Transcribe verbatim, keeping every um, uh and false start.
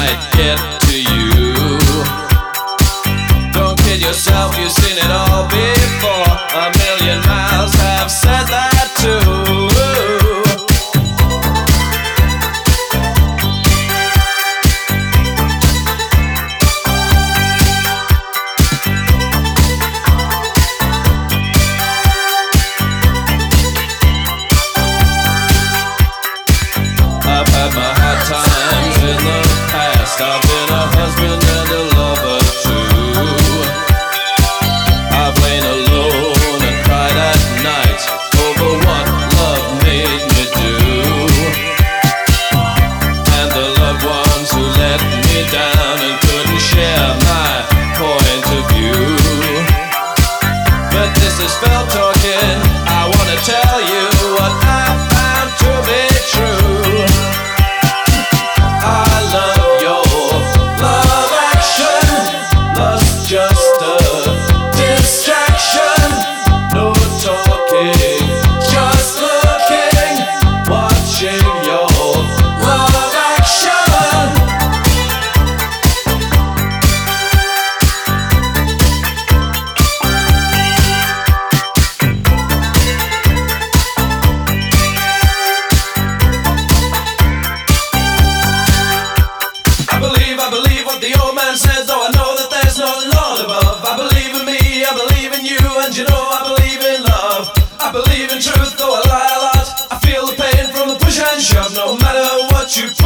might get to you. Don't kid yourself, you've seen it all before. A million miles have said that too. I've had my hard times in the past. I've been a husband and a lover too. I've lain alone and cried at night over what love made me do, and the loved ones who let me down and couldn't share my point of view. But this is Phil talking. I wanna tell you what I found to be true. I believe what the old man says, though I know that there's no Lord above. I believe in me, I believe in you, and you know I believe in love. I believe in truth, though I lie a lot. I feel the pain from the push and shove, no matter what you